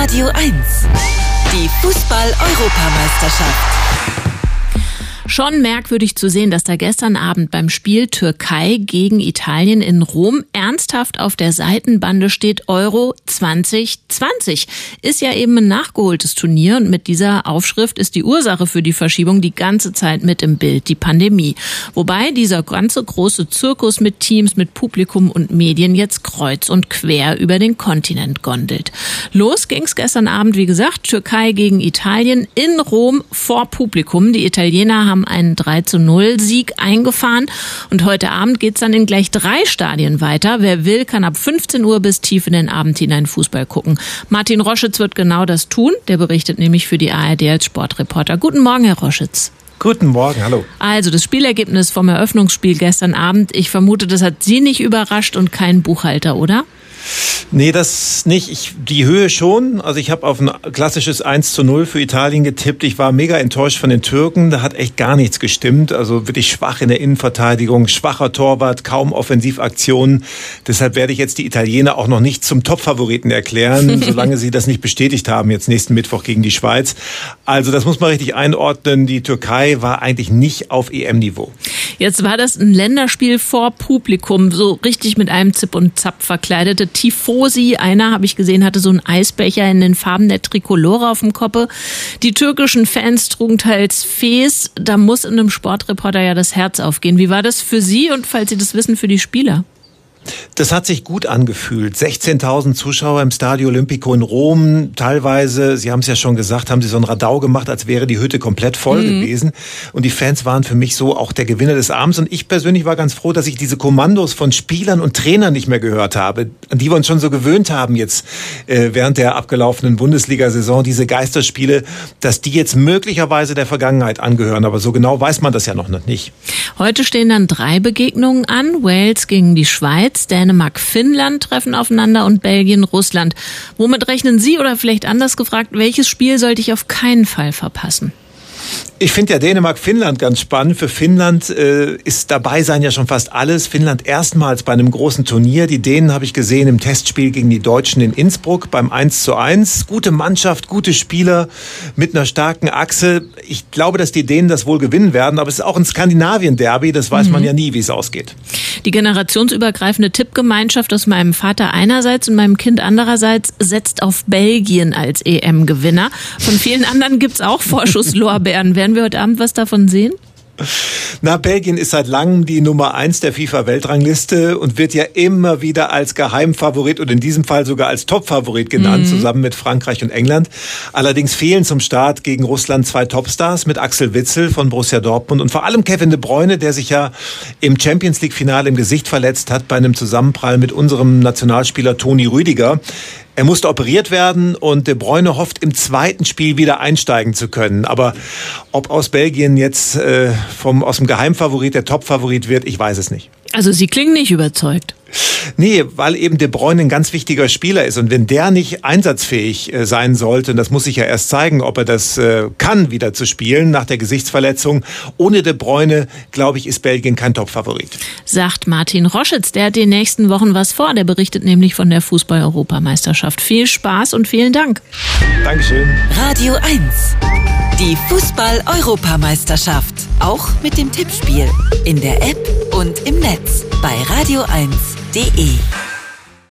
Radio 1. Die Fußball-Europameisterschaft. Schon merkwürdig zu sehen, dass da gestern Abend beim Spiel Türkei gegen Italien in Rom ernsthaft auf der Seitenbande steht Euro 2020. Ist ja eben ein nachgeholtes Turnier und mit dieser Aufschrift ist die Ursache für die Verschiebung die ganze Zeit mit im Bild, die Pandemie. Wobei dieser ganze große Zirkus mit Teams, mit Publikum und Medien jetzt kreuz und quer über den Kontinent gondelt. Los ging's gestern Abend, wie gesagt, Türkei gegen Italien in Rom vor Publikum. Die Italiener haben einen 3-0-Sieg eingefahren und heute Abend geht's dann in gleich 3 Stadien weiter. Wer will, kann ab 15 Uhr bis tief in den Abend hinein Fußball gucken. Martin Roschitz wird genau das tun. Der berichtet nämlich für die ARD als Sportreporter. Guten Morgen, Herr Roschitz. Guten Morgen, hallo. Also das Spielergebnis vom Eröffnungsspiel gestern Abend. Ich vermute, das hat Sie nicht überrascht und keinen Buchhalter, oder? Nee, das nicht. Die Höhe schon. Also ich habe auf ein klassisches 1-0 für Italien getippt. Ich war mega enttäuscht von den Türken. Da hat echt gar nichts gestimmt. Also wirklich schwach in der Innenverteidigung, schwacher Torwart, kaum Offensivaktionen. Deshalb werde ich jetzt die Italiener auch noch nicht zum Topfavoriten erklären, solange sie das nicht bestätigt haben, jetzt nächsten Mittwoch gegen die Schweiz. Also das muss man richtig einordnen. Die Türkei war eigentlich nicht auf EM-Niveau. Jetzt war das ein Länderspiel vor Publikum, so richtig mit einem Zip und Zap verkleidete Tifosi. Einer, habe ich gesehen, hatte so einen Eisbecher in den Farben der Trikolore auf dem Koppe. Die türkischen Fans trugen teils Fes. Da muss in einem Sportreporter ja das Herz aufgehen. Wie war das für Sie und, falls Sie das wissen, für die Spieler? Das hat sich gut angefühlt. 16.000 Zuschauer im Stadio Olimpico in Rom. Teilweise, Sie haben es ja schon gesagt, haben sie so ein Radau gemacht, als wäre die Hütte komplett voll gewesen. Und die Fans waren für mich so auch der Gewinner des Abends. Und ich persönlich war ganz froh, dass ich diese Kommandos von Spielern und Trainern nicht mehr gehört habe, an die wir uns schon so gewöhnt haben jetzt während der abgelaufenen Bundesliga-Saison, diese Geisterspiele, dass die jetzt möglicherweise der Vergangenheit angehören. Aber so genau weiß man das ja noch nicht. Heute stehen dann 3 Begegnungen an. Wales gegen die Schweiz, Dänemark, Finnland treffen aufeinander und Belgien, Russland. Womit rechnen Sie, oder vielleicht anders gefragt, welches Spiel sollte ich auf keinen Fall verpassen? Ich finde ja Dänemark-Finnland ganz spannend. Für Finnland ist dabei sein ja schon fast alles. Finnland erstmals bei einem großen Turnier. Die Dänen habe ich gesehen im Testspiel gegen die Deutschen in Innsbruck beim 1:1. Gute Mannschaft, gute Spieler mit einer starken Achse. Ich glaube, dass die Dänen das wohl gewinnen werden. Aber es ist auch ein Skandinavien-Derby. Das weiß man ja nie, wie es ausgeht. Die generationsübergreifende Tippgemeinschaft aus meinem Vater einerseits und meinem Kind andererseits setzt auf Belgien als EM-Gewinner. Von vielen anderen gibt's auch Vorschusslorbeeren. Werden wir heute Abend was davon sehen? Na, Belgien ist seit langem die Nummer 1 der FIFA-Weltrangliste und wird ja immer wieder als Geheimfavorit und in diesem Fall sogar als Topfavorit genannt, zusammen mit Frankreich und England. Allerdings fehlen zum Start gegen Russland 2 Topstars mit Axel Witsel von Borussia Dortmund und vor allem Kevin De Bruyne, der sich ja im Champions-League-Finale im Gesicht verletzt hat bei einem Zusammenprall mit unserem Nationalspieler Toni Rüdiger. Er musste operiert werden und De Bruyne hofft, im zweiten Spiel wieder einsteigen zu können. Aber ob aus Belgien jetzt aus dem Geheimfavorit der Topfavorit wird, ich weiß es nicht. Also Sie klingen nicht überzeugt. Nee, weil eben De Bruyne ein ganz wichtiger Spieler ist. Und wenn der nicht einsatzfähig sein sollte, und das muss sich ja erst zeigen, ob er das kann, wieder zu spielen nach der Gesichtsverletzung, ohne De Bruyne, glaube ich, ist Belgien kein Topfavorit. Sagt Martin Roschitz, der hat die nächsten Wochen was vor. Der berichtet nämlich von der Fußball-Europameisterschaft. Viel Spaß und vielen Dank. Dankeschön. Radio 1. Die Fußball-Europameisterschaft. Auch mit dem Tippspiel. In der App und im Netz. Bei radio1.de.